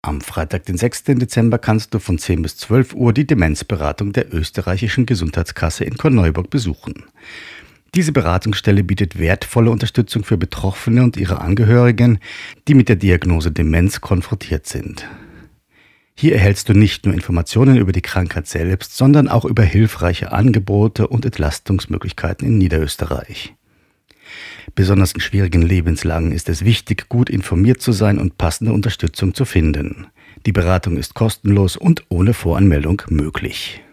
Am Freitag, den 6. Dezember, kannst du von 10 bis 12 Uhr die Demenzberatung der österreichischen Gesundheitskasse in Korneuburg besuchen. Diese Beratungsstelle bietet wertvolle Unterstützung für Betroffene und ihre Angehörigen, die mit der Diagnose Demenz konfrontiert sind. Hier erhältst du nicht nur Informationen über die Krankheit selbst, sondern auch über hilfreiche Angebote und Entlastungsmöglichkeiten in Niederösterreich. Besonders in schwierigen Lebenslagen ist es wichtig, gut informiert zu sein und passende Unterstützung zu finden. Die Beratung ist kostenlos und ohne Voranmeldung möglich.